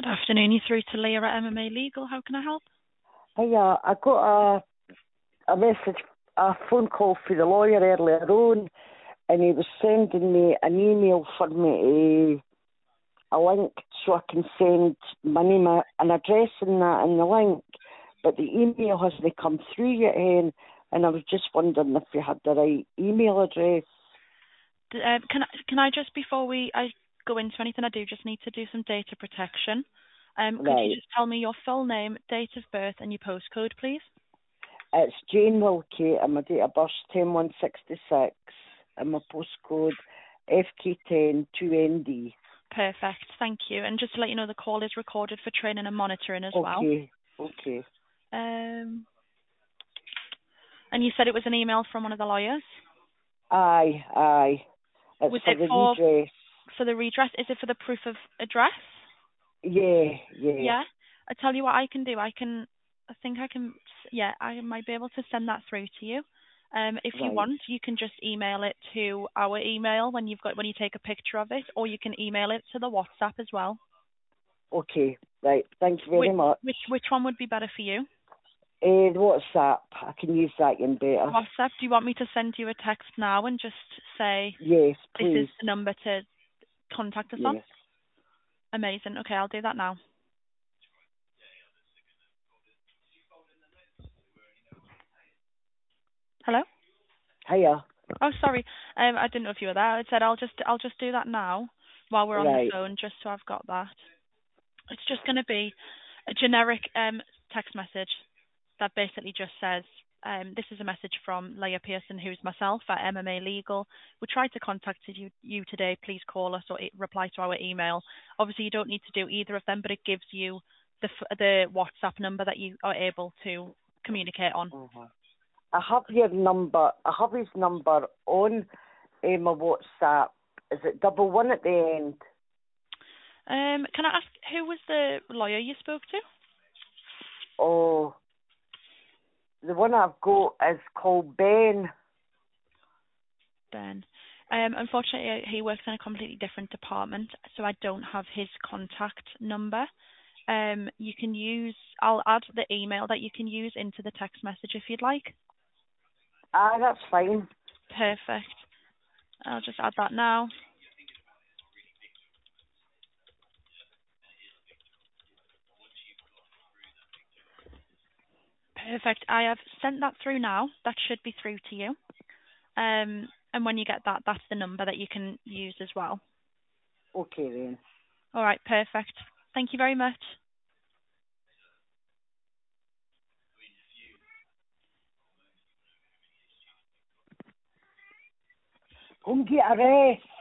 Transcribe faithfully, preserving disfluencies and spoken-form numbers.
Afternoon, you're through to Leah at M M A Legal. How can I help? Hiya, I got a a message, a phone call for the lawyer earlier on, and he was sending me an email for me, a, a link so I can send my name, a, an address and that in the link, but the email hasn't come through yet, Hen, and I was just wondering if you had the right email address. D- Uh, can I, can I just, before we I go into anything I do, just need to do some data protection. Um, could you Right, just tell me your full name, date of birth, and your postcode, please? it's Jane Wilkie, and my date of birth ten one sixty-six, and my postcode F K ten two N D. Perfect, thank you. And just to let you know, the call is recorded for training and monitoring as well. Okay, okay. Um, and you said it was an email from one of the lawyers? Aye, aye. It's Was for it the for redress. for the redress? Is it for the proof of address? Yeah, yeah. Yeah. I tell you what I can do. I can. I think I can. Yeah, I might be able to send that through to you. Um, if you Right. want, you can just email it to our email when you've got when you take a picture of it, or you can email it to the WhatsApp as well. Okay. Right. Thank you very Which much. which which one would be better for you? Uh, WhatsApp. I can use that even better. WhatsApp. Do you want me to send you a text now and just say Yes, this is please. the number to contact us on? Yes. Amazing. Okay, I'll do that now. Hello? Hiya. Oh, sorry. Um, I didn't know if you were there. I said I'll just I'll just do that now while we're on the Right. phone, just so I've got that. It's just going to be a generic um text message that basically just says, um, this is a message from Leah Pearson, who's myself at M M A Legal. We tried to contact you, you today. Please call us or e- reply to our email. Obviously, you don't need to do either of them, but it gives you the f- the WhatsApp number that you are able to communicate on. Uh-huh. I have your number. I have his number on uh, my WhatsApp. Is it double one at the end? Um, can I ask who was the lawyer you spoke to? Oh, the one I've got is called Ben. Ben. Um, unfortunately, he works in a completely different department, so I don't have his contact number. Um, you can use, I'll add the email that you can use into the text message if you'd like. Ah, that's fine. Perfect. I'll just add that now. Perfect. I have sent that through now. That should be through to you. Um, and when you get that, that's the number that you can use as well. Okay then. All right, perfect. Thank you very much. Go and get a rest.